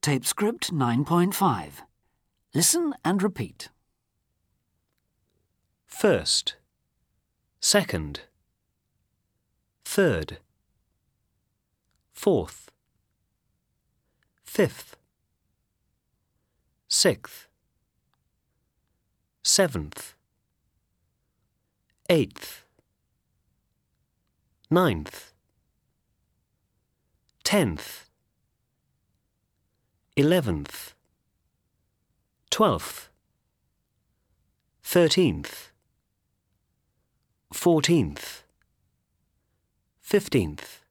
Tape script 9.5. Listen and repeat. First, second, third, fourth, fifth, sixth, seventh, eighth, ninth, 10th, 11th, 12th, 13th, 14th, 15th.